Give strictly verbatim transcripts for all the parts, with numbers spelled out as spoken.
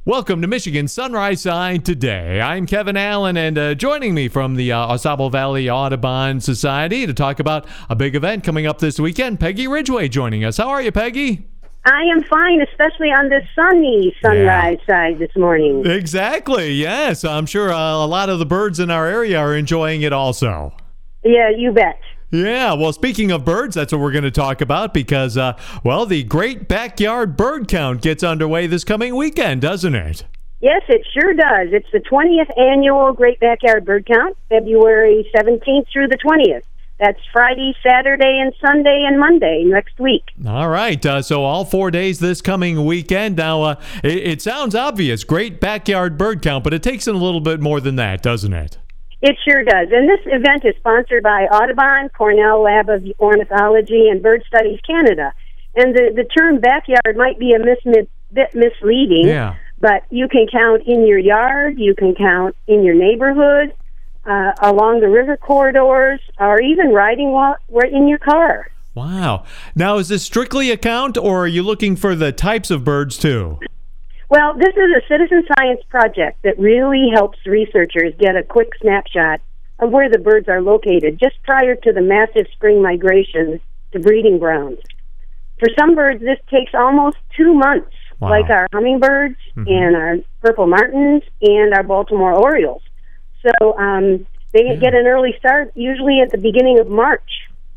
Welcome to Michigan Sunrise Side Today. I'm Kevin Allen, and uh, joining me from the uh, Osable Valley Audubon Society to talk about a big event coming up this weekend, Peggy Ridgway joining us. How are you, Peggy? I am fine, especially on this sunny sunrise yeah. side this morning. Exactly, yes. I'm sure uh, a lot of the birds in our area are enjoying it also. Yeah, you bet. Yeah, well, speaking of birds, that's what we're going to talk about because, uh, well, the Great Backyard Bird Count gets underway this coming weekend, doesn't it? Yes, it sure does. It's the twentieth annual Great Backyard Bird Count, February seventeenth through the twentieth. That's Friday, Saturday, and Sunday, and Monday next week. All right, uh, so all four days this coming weekend. Now, uh, it, it sounds obvious, Great Backyard Bird Count, but it takes in a little bit more than that, doesn't it? It sure does. And this event is sponsored by Audubon, Cornell Lab of Ornithology, and Bird Studies Canada. And the, the term backyard might be a mis- bit misleading, yeah. but you can count in your yard, you can count in your neighborhood, uh, along the river corridors, or even riding while we're in your car. Wow. Now, is this strictly a count, or are you looking for the types of birds, too? Well, this is a citizen science project that really helps researchers get a quick snapshot of where the birds are located just prior to the massive spring migrations to breeding grounds. For some birds, this takes almost two months, wow. like our hummingbirds mm-hmm. and our purple martins and our Baltimore Orioles. So um, they yeah. get an early start, usually at the beginning of March.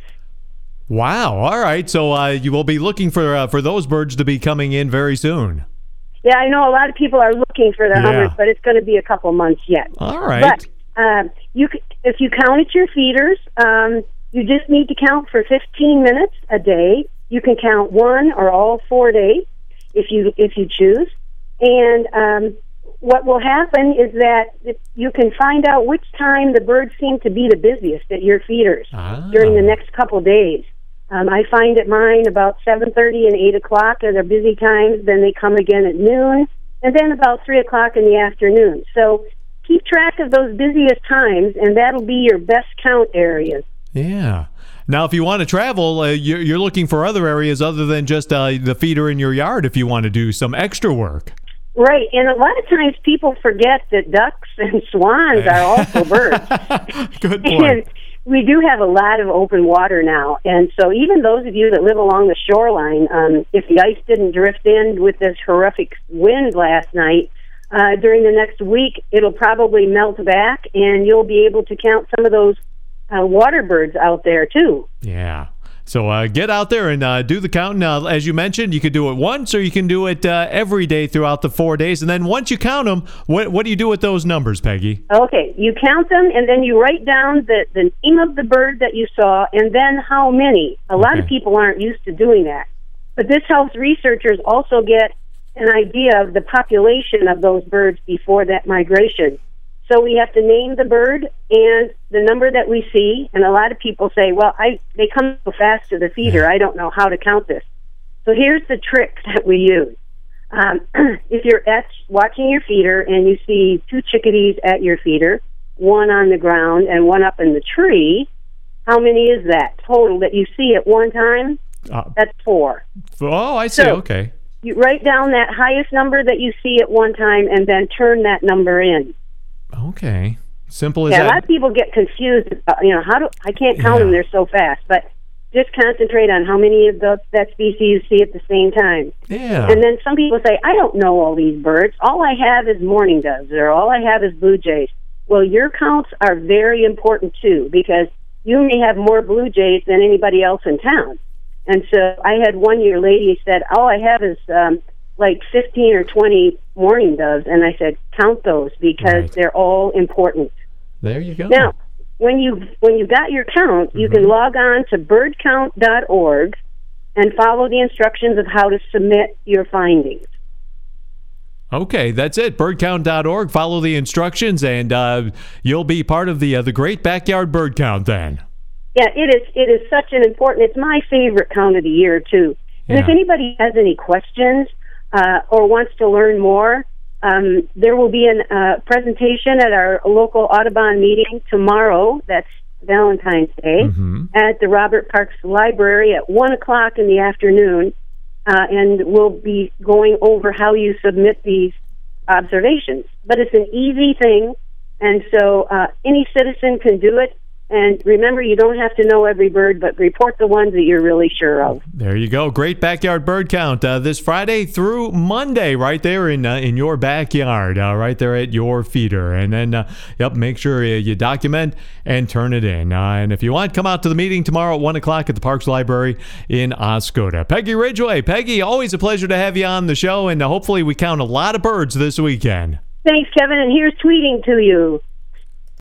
Wow. All right. So uh, you will be looking for uh, for those birds to be coming in very soon. Yeah, I know a lot of people are looking for their yeah. hummers, but it's going to be a couple months yet. All right. But um, you, if you counted your feeders, um, you just need to count for fifteen minutes a day. You can count one or all four days if you if you choose. And um, what will happen is that you can find out which time the birds seem to be the busiest at your feeders ah. during the next couple days. Um, I find at mine about seven thirty and eight o'clock are their busy times. Then they come again at noon, and then about three o'clock in the afternoon. So keep track of those busiest times, and that'll be your best count areas. Yeah. Now, if you want to travel, uh, you're, you're looking for other areas other than just uh, the feeder in your yard if you want to do some extra work. Right, and a lot of times people forget that ducks and swans are also birds. Good point. And we do have a lot of open water now, and so even those of you that live along the shoreline, um, if the ice didn't drift in with this horrific wind last night, uh, during the next week, it'll probably melt back, and you'll be able to count some of those uh, water birds out there, too. Yeah. So uh, get out there and uh, do the count. Now, as you mentioned, you could do it once or you can do it uh, every day throughout the four days. And then once you count them, what, what do you do with those numbers, Peggy? Okay, you count them, and then you write down the, the name of the bird that you saw and then how many. A lot okay. of people aren't used to doing that. But this helps researchers also get an idea of the population of those birds before that migration. So we have to name the bird and the number that we see, and a lot of people say, well, I they come so fast to the feeder, I don't know how to count this. So here's the trick that we use. Um, if you're at, watching your feeder and you see two chickadees at your feeder, one on the ground and one up in the tree, how many is that total that you see at one time? Uh, That's four. Oh, I see. So, okay. You write down that highest number that you see at one time and then turn that number in. Okay. Simple as yeah, that. A lot of people get confused. About, you know, how do I can't count yeah. them? They're so fast. But just concentrate on how many of the, that species you see at the same time. Yeah. And then some people say, I don't know all these birds. All I have is mourning doves, or all I have is blue jays. Well, your counts are very important too, because you may have more blue jays than anybody else in town. And so I had one year lady said, all I have is um, like fifteen or twenty mourning doves, and I said, count those because right. they're all important. There you go. Now, when you when you got your count, you mm-hmm. can log on to bird count dot org and follow the instructions of how to submit your findings. Okay, that's it. bird count dot org. Follow the instructions, and uh, you'll be part of the uh, the Great Backyard Bird Count then. Yeah, it is. It is such an important. It's my favorite count of the year too. And yeah. if anybody has any questions uh, or wants to learn more, um, there will be a uh, presentation at our local Audubon meeting tomorrow. That's Valentine's Day mm-hmm. at the Robert Parks Library at one o'clock in the afternoon, uh, and we'll be going over how you submit these observations. But it's an easy thing, and so uh, any citizen can do it. And remember, you don't have to know every bird, but report the ones that you're really sure of. There you go. Great backyard bird count uh, this Friday through Monday, right there in uh, in your backyard, uh, right there at your feeder. And then, uh, yep, make sure you document and turn it in. Uh, and if you want, come out to the meeting tomorrow at one o'clock at the Parks Library in Oscoda. Peggy Ridgway. Peggy, always a pleasure to have you on the show, and uh, hopefully we count a lot of birds this weekend. Thanks, Kevin, and here's tweeting to you.